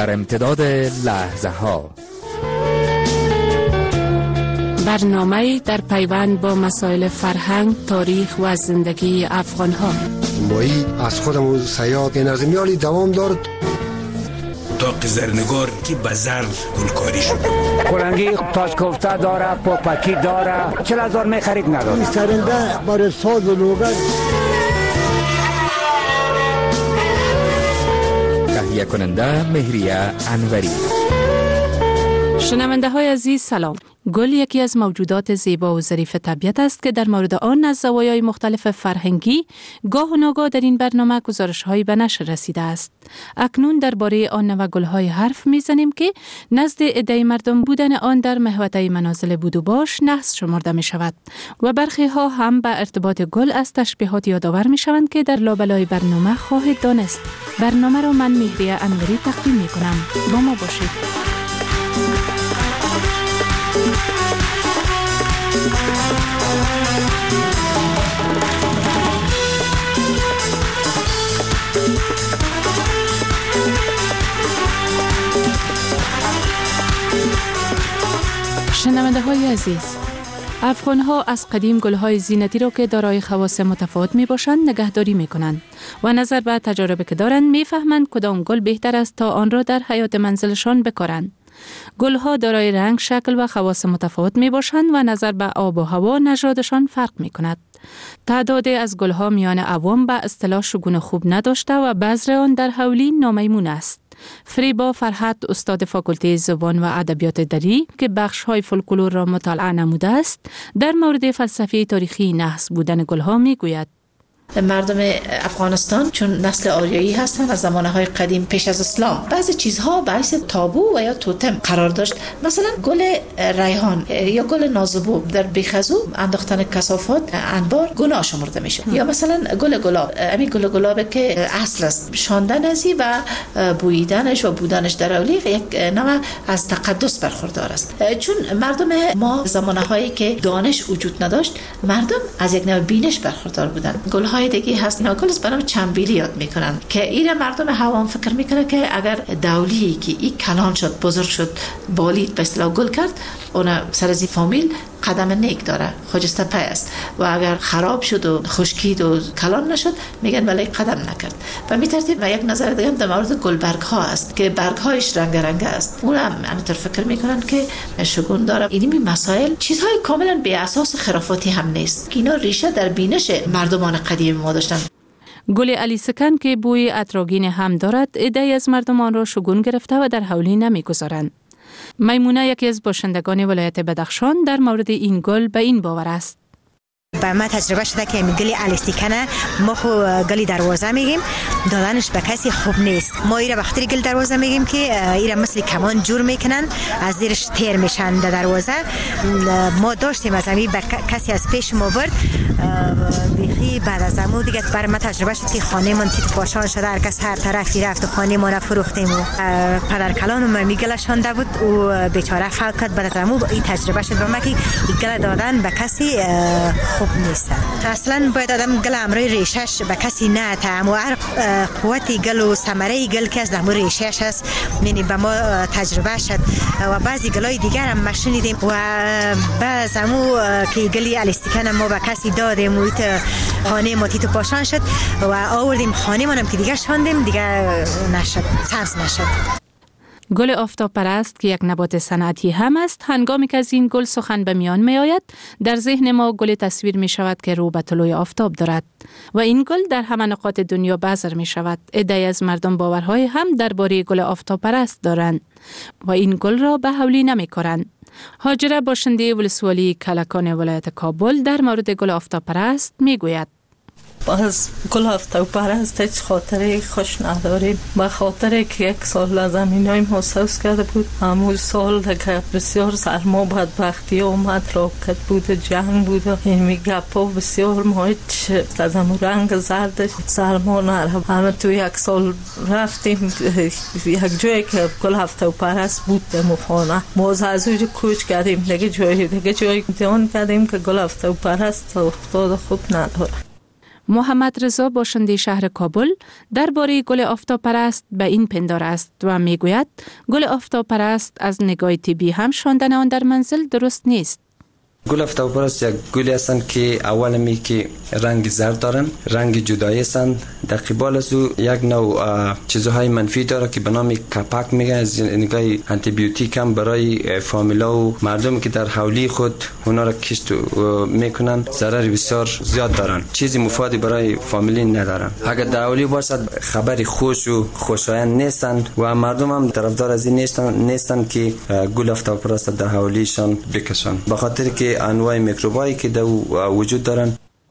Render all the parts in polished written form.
در امتداد لحظه ها، برنامه در پیوند با مسائل فرهنگ، تاریخ و زندگی افغان ها. مایی از خودمون سیاد نظمیالی دوام دارد تا زرنگار که بزر گلکاری شده. کلنگی تاج کوفته داره، پاپکی داره، 40,000 می خرید نداره. سرنده برای ساز و لوگن. تهیه کننده مهریه انوری. شنونده های عزیز سلام. گل یکی از موجودات زیبا و ظریف طبیعت است که در مورد آن از زوایای مختلف فرهنگی گاه و ناگاه در این برنامه گزارش‌هایی به نشر رسیده است. اکنون درباره آن نوع گل‌های حرف می‌زنیم که نزد عده مردم بودن آن در محوطه منازل بود و باش نحس شمرده می‌شود و برخی ها هم به ارتباط گل از تشبیهات یادآور می‌شوند که در لابلای برنامه خواهید دانست. برنامه را من مهریه انوری تقدیم می‌کنم. با ما باشید. شنونده های عزیز، افغان ها از قدیم گل های زینتی را که دارای خواص متفاوت می باشند نگهداری می کنند و نظر به تجارب که دارند می فهمند کدام گل بهتر است تا آن را در حیات منزلشان بکارند. گل ها دارای رنگ، شکل و خواص متفاوت می باشند و نظر به آب و هوا نژادشان فرق می کند. تعدادی از گل ها میان عوام به اصطلاح شگون خوب نداشته و بذر آن در حولی نامیمون است. فریبا فرحت، استاد فاکولته زبان و ادبیات دری که بخش های فولکلور را مطالعه نموده است، در مورد فلسفه تاریخی نحس بودن گل ها می گوید. مردم افغانستان چون نسل آریایی هستند از زمانهای قدیم پیش از اسلام بعضی چیزها باعث تابو و یا توتم قرار داشت. مثلا گل ریحان یا گل نازبو در بیخزو انداختن کثافات انبار گناه شمرده میشه. یا مثلا گل گلاب، همین گل گلاب که اصل است شاندن ازی و بوییدنش و بودنش در اولیق یک نوع از تقدس برخوردار است. چون مردم ما زمانهایی که دانش وجود نداشت مردم از یک نوع بینش برخوردار بودند. گل دیگه هست گل است برام چنبیلی یاد میکنن که ایره مردم هوام فکر میکنه که اگر دولی که این کلان شد بزرگ شد بالید به اصطلاح گل کرد اون سر از فامیل قدم نیک داره، خجسته پی است و اگر خراب شد و خشکید و کلان نشد میگن ولی قدم نکرد. و می ترتیب و یک نظر دیگه در مورد گلبرگ ها است که برگ هایش رنگ رنگ است. اون هم همینطور فکر میکنن که شگون داره. اینی مسائل چیزهای کاملا بی اساس خرافاتی هم نیست که اینا ریشه در بینش مردمان قدیم ما داشتن. گل علی سکن که بوی عطرآگین هم دارد، عده‌ای از مردمان را شگون گرفته و در حولی نمیگذارند. میمونه یکی از باشندگان ولایت بدخشان در مورد این گل به این باور است. با ما تجربه شده که گلی الیستیکنه ما خو گلی دروازه میگیم دادنش به کسی خوب نیست. ما ایره وقتی گل دروازه میگیم که ایره مثل کمان جور میکنن از زیرش تیر میشن در دروازه. ما داشتیم از همین به کسی از پیش ما برد بیخی بعد از امو دیگه برای ما تجربه شد که خانه من تیت پاشان شده، هر کس هر طرفی رفت و خانه ما فروختیم و پدر کلان ما میگلشانده بود و بیچاره فوت کرد. بعد از امو این تجربه شد به ما که گل دادن به کسی خوب نیست. اصلا باید آدم گل امروی ریشش به کسی نه تعم و هر قوتی گل و ثمره گل که از دمو ریشش است یعنی به ما تجربه شد و بعضی گلای دیگر هم مشنیدیم و بعض امو که گلی الیستیکن ما به کسی دادیم و خانه ما تیتو پاشان شد و آوردیم خانه منم که دیگه شاندیم دیگه نشد، سبز نشد. گل آفتاب پرست که یک نبات صنعتی هم است، هنگامی که از این گل سخن به میان می آید در ذهن ما گل تصویر می شود که رو به طلوع آفتاب دارد و این گل در همه نقاط دنیا بذر می شود. عده‌ای از مردم باورهای هم درباره گل آفتاب پرست دارند و این گل را به حولی نمی کارند. هاجره باشنده ولسوالی کلکان ولایت کابل در مورد گل آفتاب پرست می گوید. باز گل آفتاب پرست هیچ خاطره خوش نداریم. با خاطره که یک سال از زمینای ما سوز کرده بود، همون سال که بسیار سرما بدبختی اومد، راکت بود، جنگ بود، این میگپا بسیار ما هیچ از همون رنگ زردش سرما نرم. همه تو یک سال رفتیم یک جایی که گل آفتاب پرست بود دمو خانه ما از اونجا کوچ کردیم دیگه جایی دیان کردیم که گل آفتاب پرست افتاد خوب نداره. محمد رضا باشنده شهر کابل درباره گل آفتاب پرست به این پندار است و میگوید گل آفتاب پرست از نگاه طبی هم شاندن آن در منزل درست نیست. گل آفتاب پرست یک گلی هستند که اول می که رنگ زرد دارن، رنگ جدایی هستند. در قبال از او یک نوع چیزهای منفی داره که به نام کپک میگه، از نگاه آنتی بیوتیک هم برای فامیلا و مردم که در حولی خود اونا را کشت میکنن ضرر بسیار زیاد دارن، چیزی مفیدی برای فامیلی ندارن. اگر در حولی باشد خبری خوش و خوشایند نیستند و مردم هم طرفدار از این نیستن که گل آفتاب پرست در حولیشان بکشن، به خاطر که انواع میکروبایی که در وجود دارن.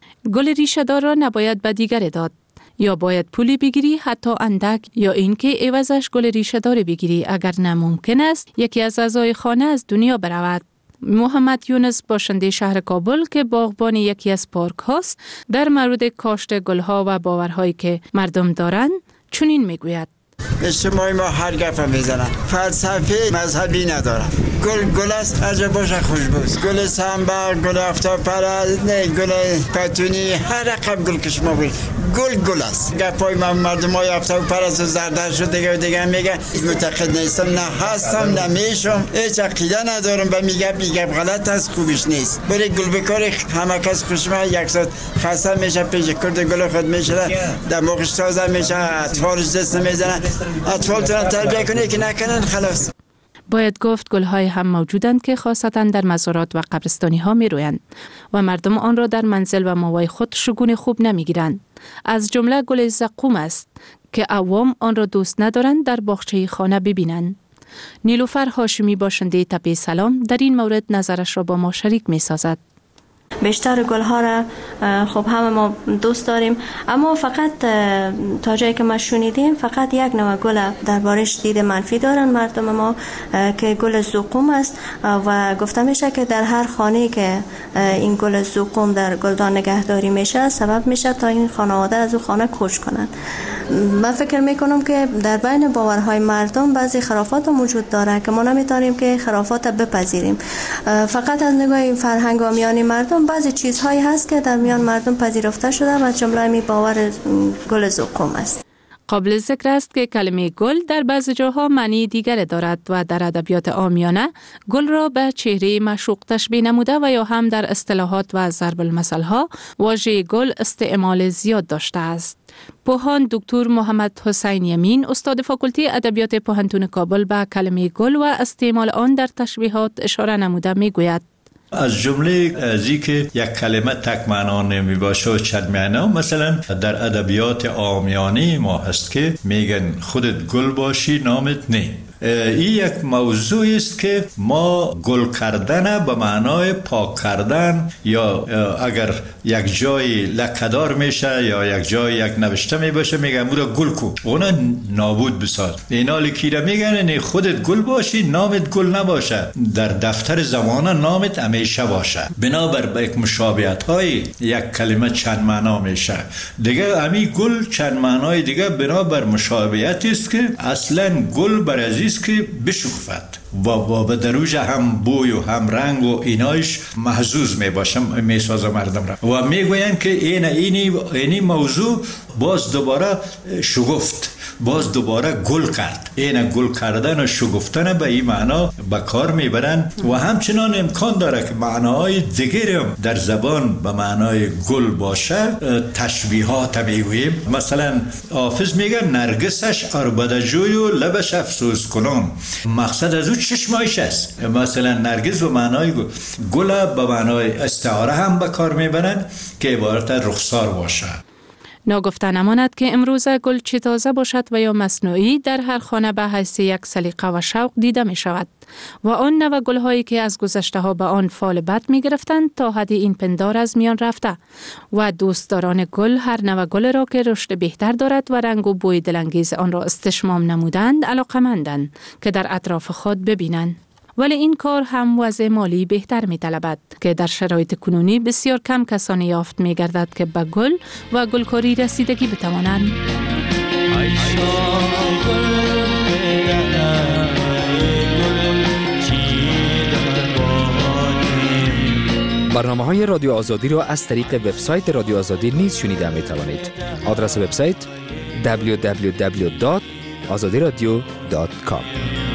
گل ریشه دار را نباید به دیگر داد، یا باید پولی بگیری حتی اندک، یا اینکه عوضش گل ریشه دار بگیری اگر نممکن است یکی از اعضای خانه از دنیا برود. محمد یونس باشنده شهر کابل که باغبان یکی از پارک هاست در مورد کاشت گلها و باورهایی که مردم دارند چنین میگوید: اجتماعی ما هر گفت میزنن، فلسفه مذهبی ندارن. گل است، هر جا باشه خوشبوست. گل سنبر، گل آفتاب پرست، نه گل پتونی، هر رقم گل که شما بگید گل است. گپای مردم های آفتاب پرست و زردش و دیگه میگه معتقد نیستم، نه هستم نه میشم، هیچ عقیده ندارم و میگه غلط است، خوبش نیست. بری گل بکاری همه کس خوشم، یک ساعت خسته میشه، پیش کرد گل خود میشه، دماغش تازه میشه، اطفالش دست میزنن. اطفال تون تربیه کنه که نکنن خلاص. باید گفت گل‌های هم موجودند که خاصتاً در مزارات و قبرستانی‌ها می‌رویند و مردم آن را در منزل و ماوای خود شگون خوب نمی‌گیرند. از جمله گل زقوم است که عوام آن را دوست ندارند در باغچه خانه ببینند. نیلوفر هاشمی باشنده تپه سلام در این مورد نظرش را با ما شریک می‌سازد. بیشتر گل‌ها را خب همه ما دوست داریم، اما فقط تا جایی که ما شنیدیم فقط یک نوع گل دربارش دید منفی دارن مردم ما که گل زقوم است و گفته میشه که در هر خانه‌ای که این گل زقوم در گلدان نگهداری میشه سبب میشه تا این خانواده از او خانه کوچ کنند. من فکر میکنم که در بین باورهای مردم بعضی خرافات موجود داره که ما نمیتونیم که خرافات بپذیریم. فقط از نگاه فرهنگ و میان مردم بعضی چیزهایی هست که در میان مردم پذیرفته شده و جمله می باور گل زقوم است. قابل ذکر است که کلمه گل در بعضی جاها معنی دیگر دارد و در ادبیات عامیانه گل را به چهره معشوق تشبیه نموده و یا هم در اصطلاحات و ضرب المثل ها واژه گل استعمال زیاد داشته است. پوهان دکتر محمد حسین یمین استاد فاکولته ادبیات پوهنتون کابل به کلمه گل و استعمال آن در تشبیهات اشاره نموده میگوید: از جمله ازی که یک کلمه تک معنا نمی باشه و چند معنا، مثلا در ادبیات عامیانه ما هست که میگن خودت گل باشی نامت نه. این یک موضوع است که ما گل کردن به معنای پاک کردن، یا اگر یک جای لکه‌دار میشه یا یک جای یک نوشته می باشه میگن بودا گل کو، اونا نابود بساز. اینا لکیره میگن نه خودت گل باشی نامت گل نباشه، در دفتر زمانه نامت همیشه باشه. بنابر یک مشابهت های یک کلمه چند معنا میشه دیگه. امی گل چند معنای دیگه بنابر مشابهت است که اصلا گل بر عزیز که بشکفت و به دروج هم بوی و هم رنگ و اینایش محظوظ می باشم می سازه مردم را و می گوین که اینی موضوع باز دوباره شگفت، باز دوباره گل کرد. این گل کردن و شگفتن به این معنا به کار میبرن و همچنان امکان داره که معناهای دیگری هم در زبان به معنای گل باشه تشبیهات میگوییم. مثلا حافظ میگه نرگسش عربده جوی و لبش افسوس کنان، مقصد از او چشمایش است. مثلا نرگس به معنای گل به معنای استعاره هم به کار میبرن که عبارت رخسار باشه. ناگفته نماند که امروزه گل چه تازه باشد و یا مصنوعی در هر خانه به حیث یک سلیقه و شوق دیده می شود و آن نوع گل هایی که از گذشته ها به آن فال بد می گرفتند تا حدی این پندار از میان رفته و دوستداران گل هر نوع گل را که رشد بهتر دارد و رنگ و بوی دلانگیز آن را استشمام نمودند علاقمندند که در اطراف خود ببینند. ولی این کار هم وضع مالی بهتر می طلبد که در شرایط کنونی بسیار کم کسانی یافت می گردد که به گل و گلکاری رسیدگی بتوانند. برنامه‌های رادیو آزادی را از طریق وبسایت رادیو آزادی نیز شنیده می توانید. آدرس وبسایت www.azadiradio.com.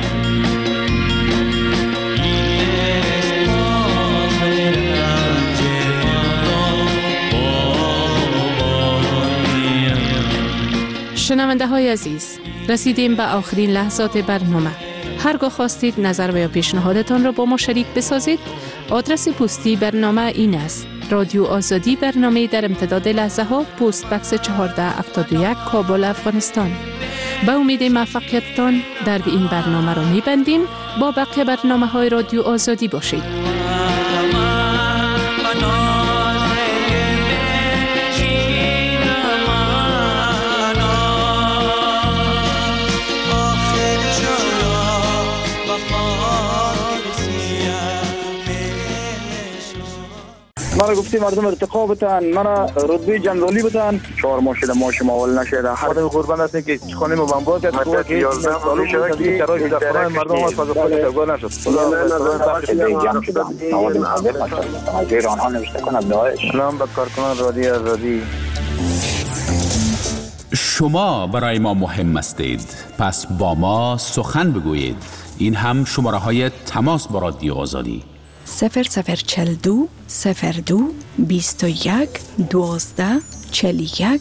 شنونده های عزیز، رسیدیم به آخرین لحظات برنامه. هرگاه خواستید نظر و یا پیشنهادتان را با ما شریک بسازید، آدرس پستی برنامه این است: رادیو آزادی، برنامه در امتداد لحظه ها، پست بکس 1471 کابل، افغانستان. به امید موفقیتتان در این برنامه را می‌بندیم. با بقیه برنامه های رادیو آزادی باشید. مرا گفتی مردم ارتقا بتن، مرا رتبه جنرالی بتن، 4 ماه شده ماش ماول نشده. خودم قربان هستم که خانه ما بمبار کرد، تو که 11 سال شده که کرای دفتران مردم از فضا خود تگاه نشد. خدا آنها نوشته کند داعش. سلام به کارکنان رادیو آزادی. شما برای ما مهم هستید، پس با ما سخن بگویید. این هم شماره های تماس با رادیو آزادی: 0042 02 21 12 41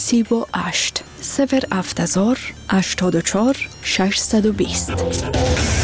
38 070 84 620.